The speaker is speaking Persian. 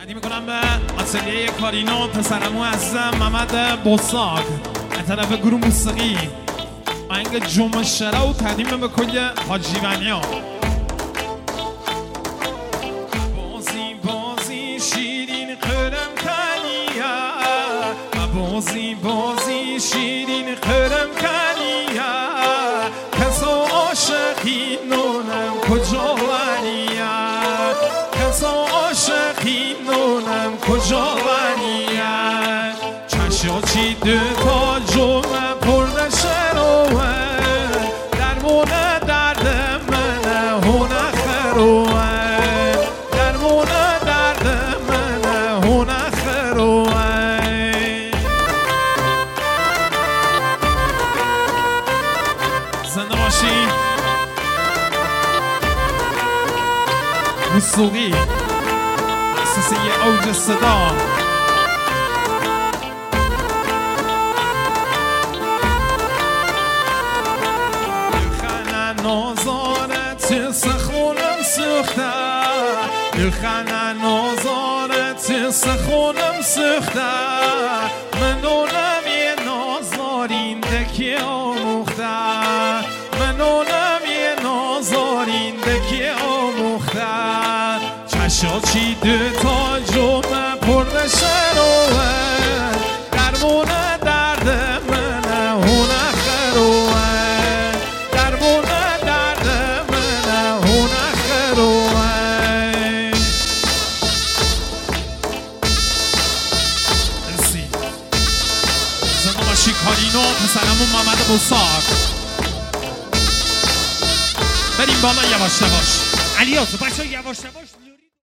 تقدیم میکنم به آتلیه کارینو پسرمو عزیزم محمد بوساگ از طرف گروه موسیقی آهنگ جمعه شره و تقدیم به کل حاجیونی ها. بازی بازی شیرین قرم کنیه بازی بازی شیرین قرم کنیه کسا عاشقی نونم کجا ونیه کسا عاشقی نونم کجا ونیه چشا چی دوتا جمعه پرده شروه درمونه درد منه هونه خروه درمونه درد منه هونه خروه زنده باشی موسیقی مؤسسه اوج صدا نازارت سخونم سخته دلخانه نازارت سخونم سخته منونم یه نازارینده که آموخته منونم یه نازارینده که آموخته چشا چی دوتا جمعه پرده شروه درمونه درد منه هونه خروه کارینو پسرمون محمد بوساگ بریم بالا یواش یواش علیازو بچه یواش یواش